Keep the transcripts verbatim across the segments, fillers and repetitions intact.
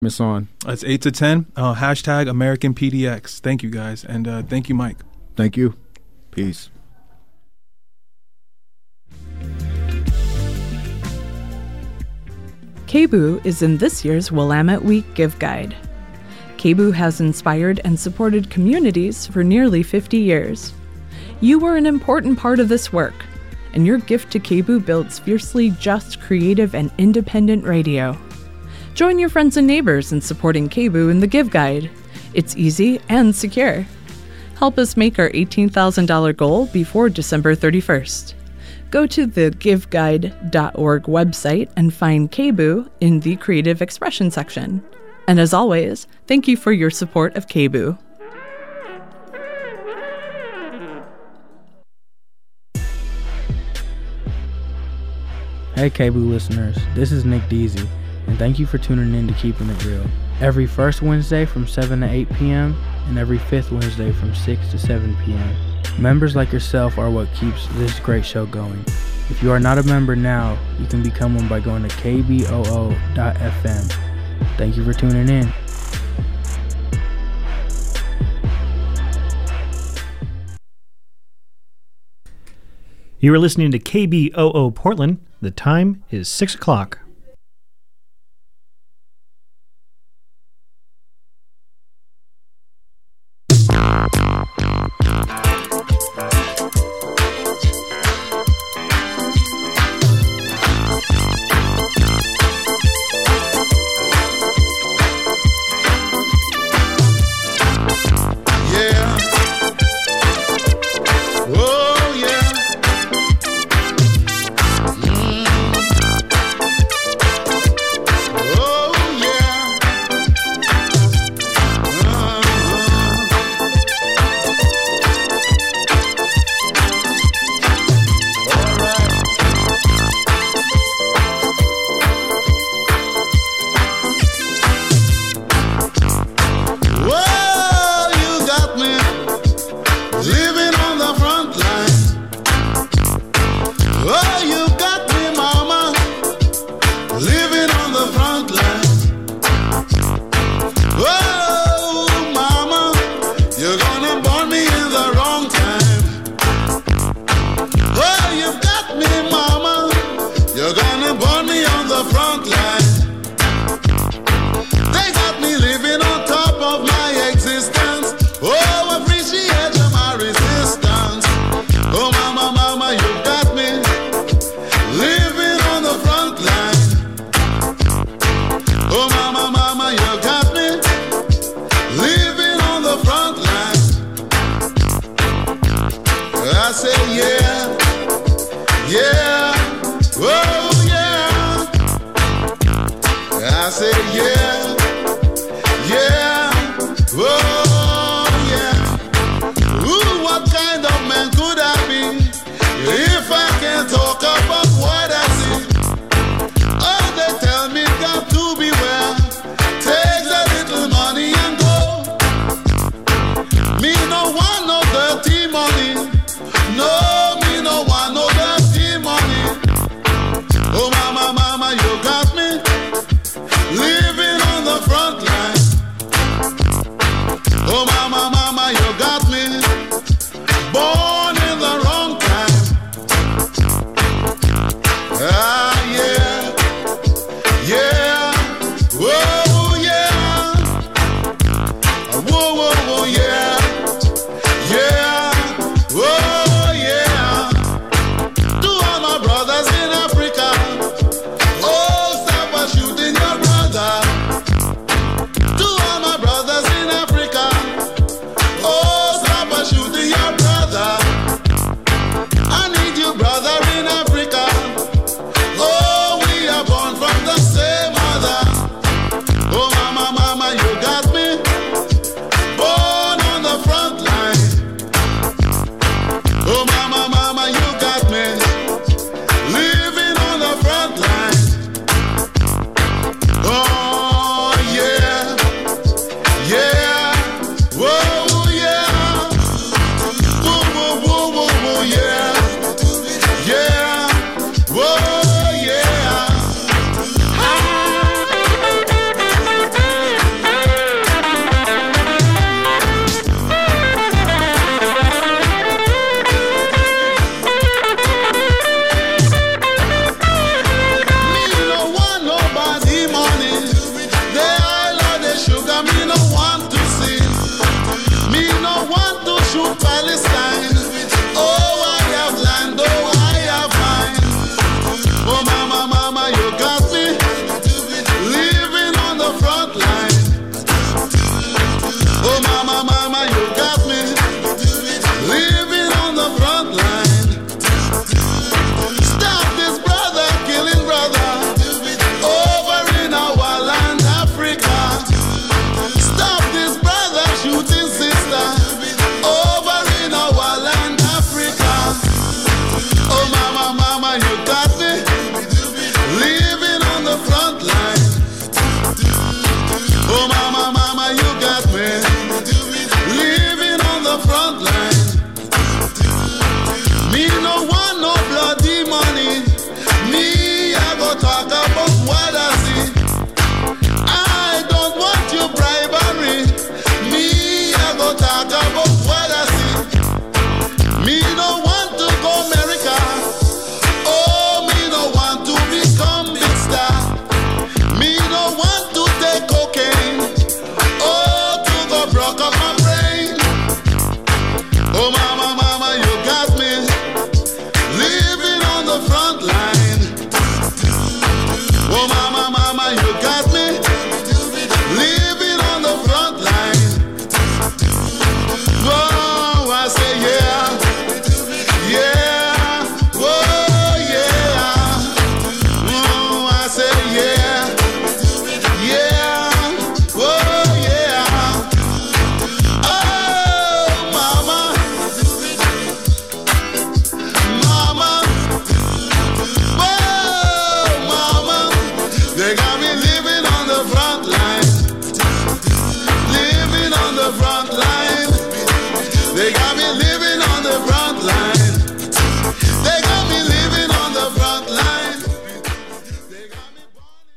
It's on. It's eight to ten. Uh, hashtag American P D X. Thank you, guys. And uh, thank you, Mike. Thank you. Peace. K B U is in this year's Willamette Week Give Guide. K B U has inspired and supported communities for nearly fifty years. You are an important part of this work, and your gift to K B U builds fiercely just, creative, and independent radio. Join your friends and neighbors in supporting K B U in the Give Guide. It's easy and secure. Help us make our eighteen thousand dollars goal before December thirty-first. Go to the give guide dot org website and find K B U in the Creative Expression section. And as always, thank you for your support of K B U. Hey K B U listeners, this is Nick Deasy, and thank you for tuning in to Keeping It Real. Every first Wednesday from seven to eight p.m. and every fifth Wednesday from six to seven p.m. Members like yourself are what keeps this great show going. If you are not a member now, you can become one by going to k b o o dot f m. Thank you for tuning in. You are listening to K B O O Portland. The time is six o'clock. Living on the front line. Palestine. Oh, I have land, oh, I have mine. Oh, mama, mama, you got me living on the front line. Oh, mama, mama, you got me living on the front line. Stop this brother killing brother over in our land, Africa. Stop this brother shooting sister over in our land, Africa. Oh, mama, mama, you got me living on the front line. Oh, mama, mama, you got me living on the front line. Me no want no bloody money. Me, I go talk about what I see. I don't want your bribery. Me, I go talk about what I see. Me no want to go America. Oh, me no want to become big star. Me no want to take cocaine. Oh, to go broke up my brain. Oh, mama, mama, you got me living on the front line. Oh, mama, mama, you got me living on the front line. Oh, I say yeah, yeah, oh yeah. Oh, I say yeah, yeah, oh yeah. Oh, mama, mama, oh, mama, they got me living on the front line, living on the front line. They got me living on the front line. They got me living on the front line. They got me born in-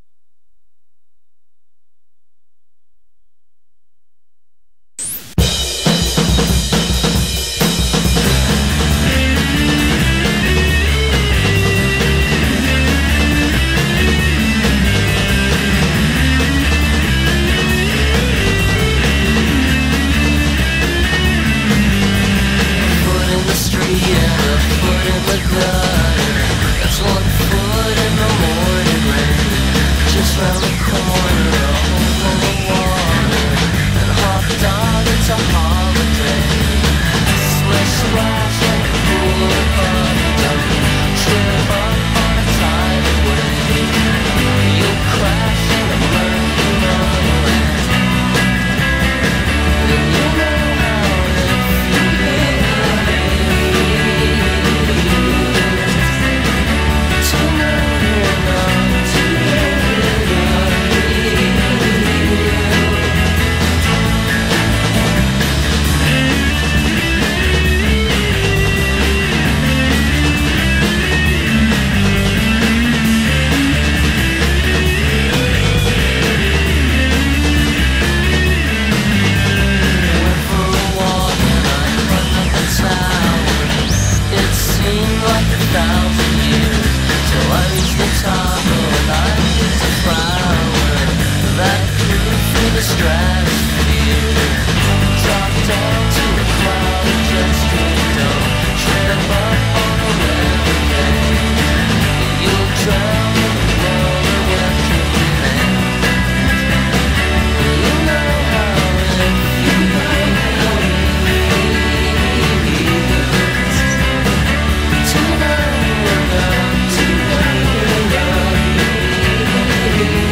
Foot in the street and a foot in the gutter. There's one foot in the morning rain. Just round the corner, a hole full of water. And a hot dog, it's a holiday. Splish splash like a pool of thunder. Trip up on a tidal wave. You'll crash and I'm learning runaway. And you know how it feels. To know you're not to Went for a walk and I climbed up the tower. It seemed like a thousand years till I reached the top and I picked a flower that grew through the stratosphere. Dropped down to a cloud and just came down. Trip up on a river bank. You'll drown in the world of western. You know how it feels. To know you're not to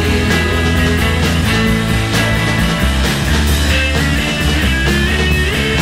know.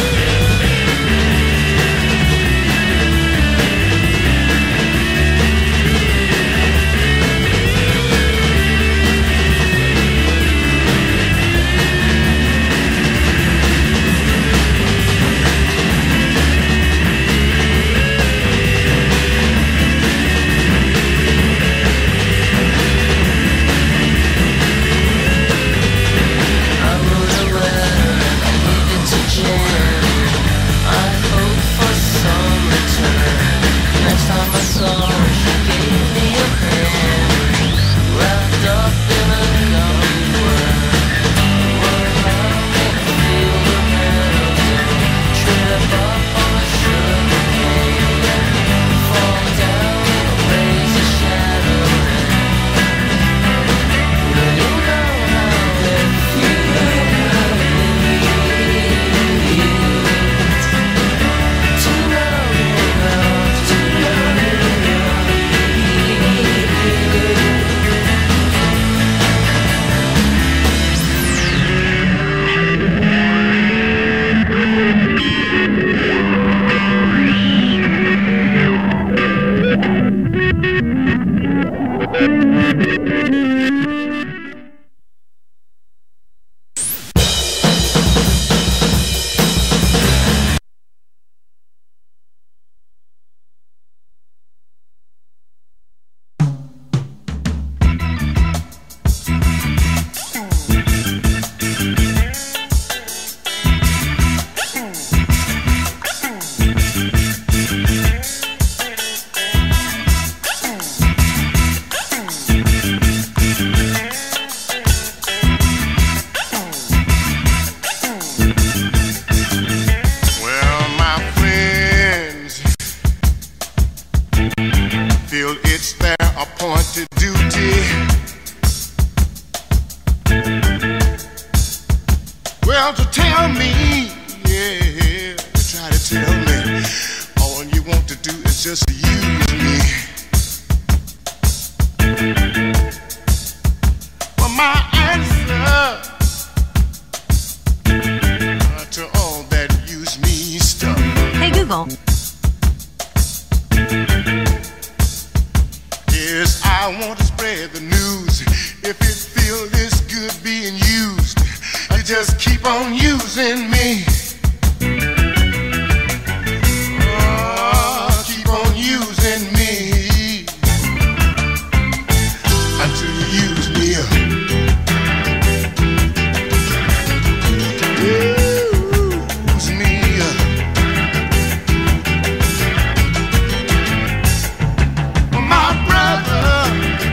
Well, to tell me, yeah, try to tell me, all you want to do is just use me. Well, my answer uh, to all that use me stuff. Hey Google. Yes, I want to spread the news. If it feels this good being used, you just keep on using me. Oh, keep on using me until you use me up. Use me up. My brother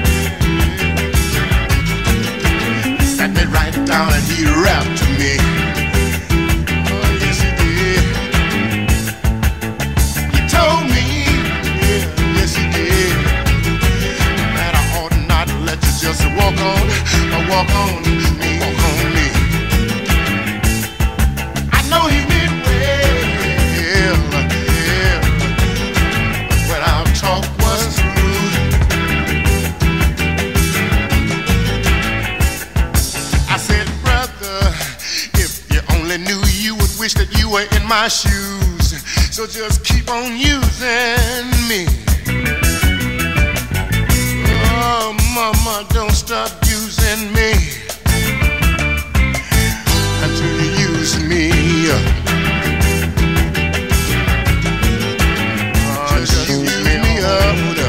sat me right down and he rapped to me. Oh, yes he did. He told me, yeah, yes he did, that I ought not let you just walk on, or walk on me, walk on me. I know he meant well, yeah, but when our talk was through, I said, brother, if you only knew, you would wish that you were in my shoes. So just keep on using me. Oh, mama, don't stop using me until you use me. Oh, just use me up.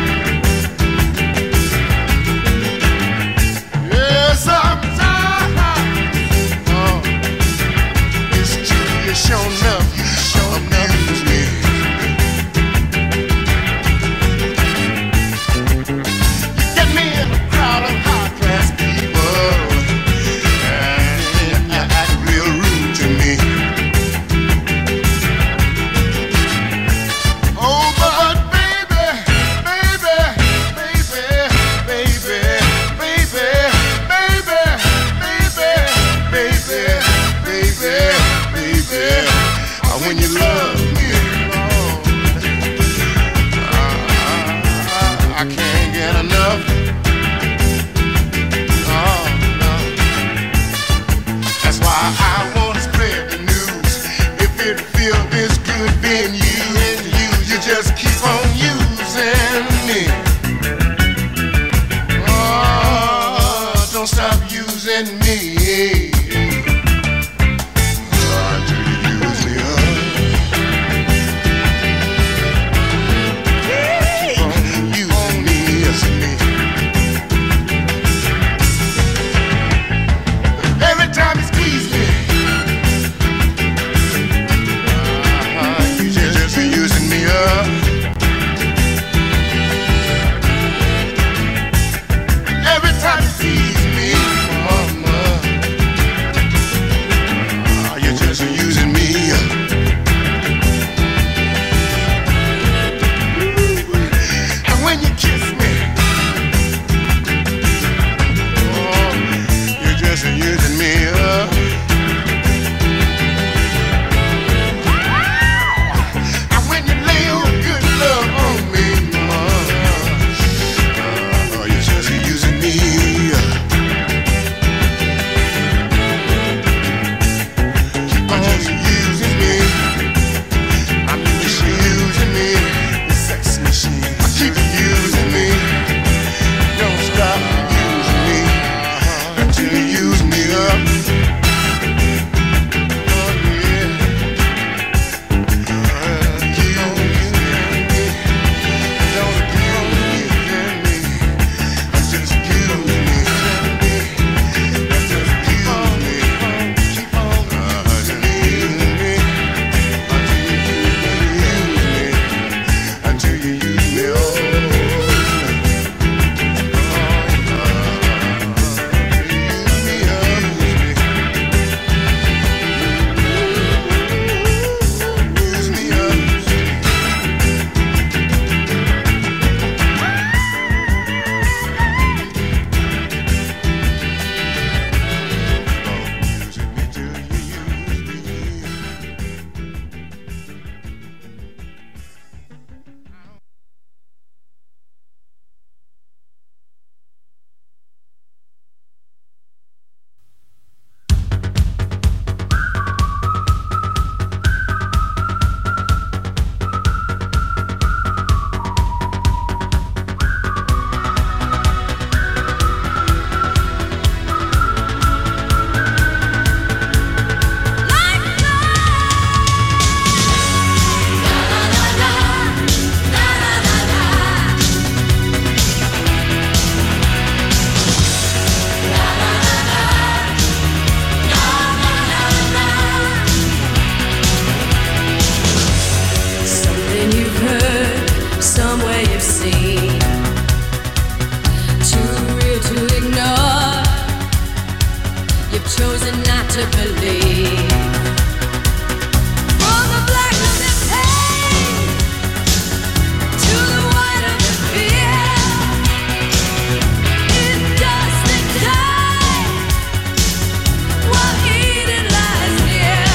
Yes, I'm tired. Oh, it's true, you shown up, you shown up, use me. You get me in a crowd of high-class people, and you act real rude to me. Oh, but baby, baby, baby, baby, baby, baby, baby, baby, baby, baby, uh, when you love me, oh, uh, I can't get enough. Oh, no. That's why I want to spread the news. If it feels this good being used, you, you just keep on using me. Oh, don't stop using me. Oh, until you use me up. Keep on using me, using me. Every time you squeeze me, uh, you just, just be using me up. Every time you tease me, mama, you've chosen not to believe. From the black of the pain to the white of the fear, it does the die while Eden lies near.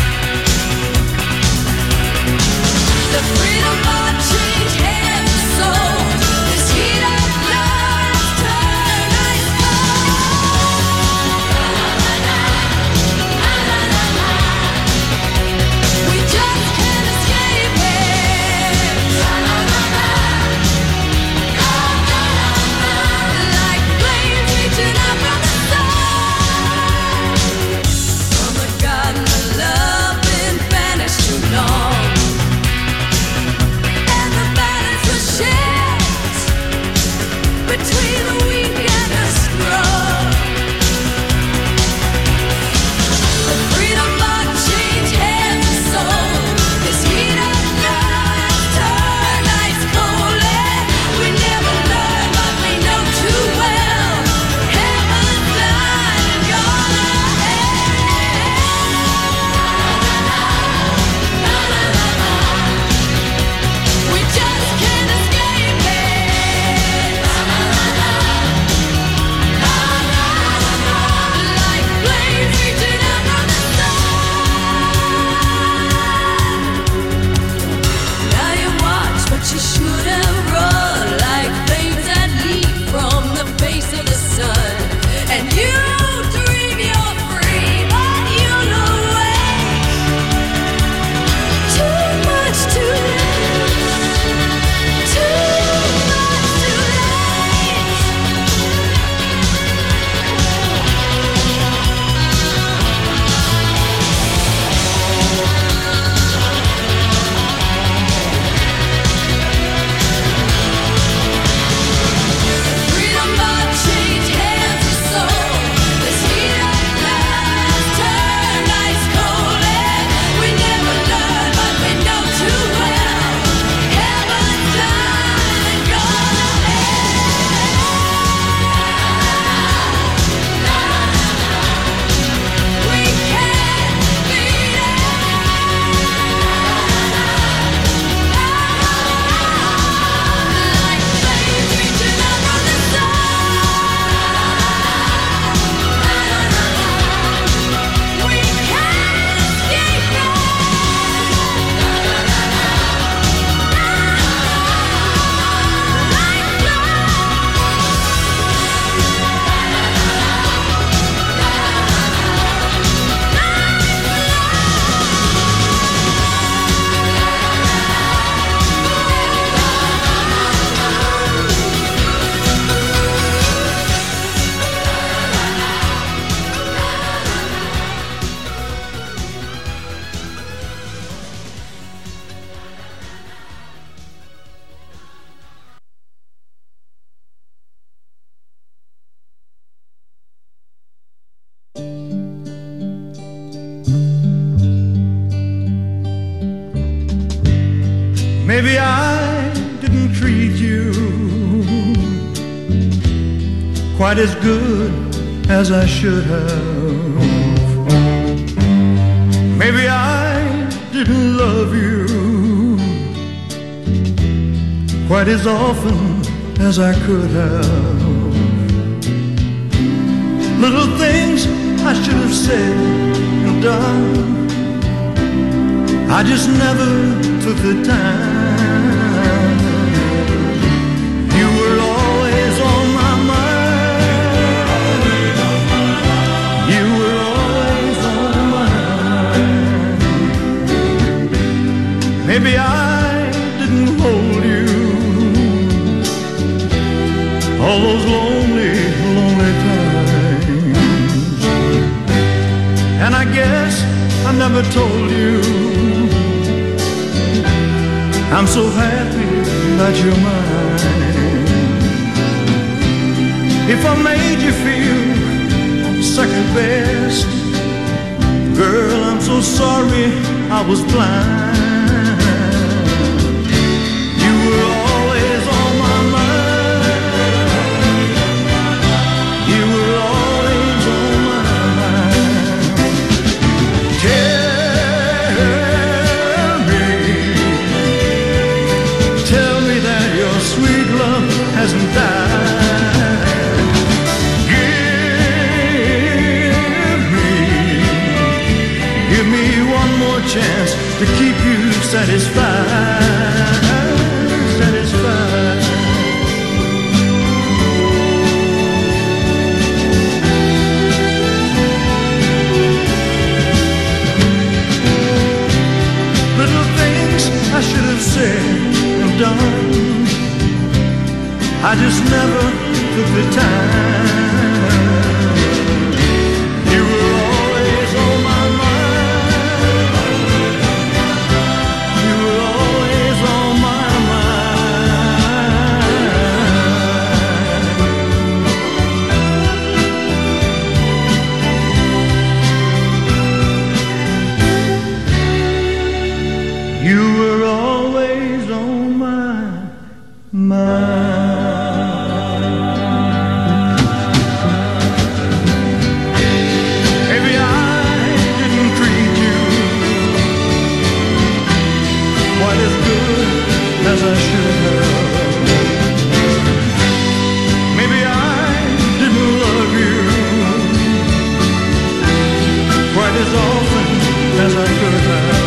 The freedom of change hands and soul. This heat of love turn ice cold. We just can't escape it. Like flames reaching up from the sun. From the garden of love been banished too long. And the balance was shift between the weak and the strong. The freedom of change hands and soul. This heat of love turned ice cold. And we never learned what we know too well. Heaven's blind and gone ahead. We just can't escape it. Like flames reaching out from the sun. Now you watch, but you shouldn't run. Like flames that leap from the face of the sun. And you dream you're free, but you'll awake. Too much too late. Too much too late. Freedom of change hands and soul. This heat of love turned ice cold. And we never learned what we know too well. Heaven's blind and gone ahead. We can't beat it. Like flames reaching out from the sun. We can't escape it. Maybe I didn't treat you quite as good as I should have. Maybe I didn't love you quite as often as I could have. Little things I should have said and done, I just never took the time. You were always on my mind. You were always on my mind. Maybe I didn't hold you all those lonely, lonely times. And I guess I never told you I'm so happy that you're mine. If I made you feel second best, girl, I'm so sorry I was blind. You were always on my mind. You were always on my mind. to keep you satisfied, satisfied. Little things I should have said and done, I just never took the time. You were always on my mind. You were always on my mind. You were always on my mind. As I should have. Maybe I didn't love you quite as often as I could have.